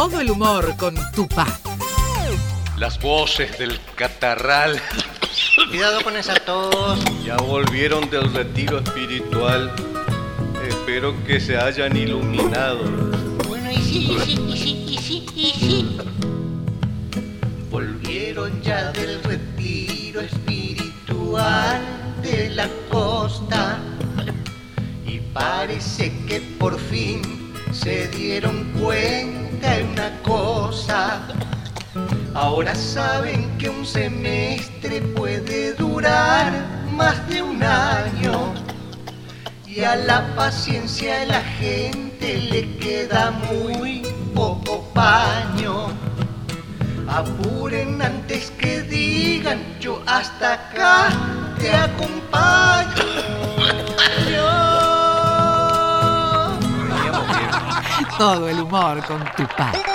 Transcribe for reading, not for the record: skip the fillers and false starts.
Todo el humor con Tupac. Las voces del catarral Cuidado con esa tos. ya volvieron del retiro espiritual. Espero que se hayan iluminado. Bueno, y sí. Volvieron ya del retiro espiritual de la costa. Y parece que por fin se dieron cuenta de una cosa. Ahora saben que un semestre puede durar más de un año. Y a la paciencia de la gente le queda muy poco paño. Apuren antes que digan, yo hasta acá te acompaño. Todo el humor con Tupac.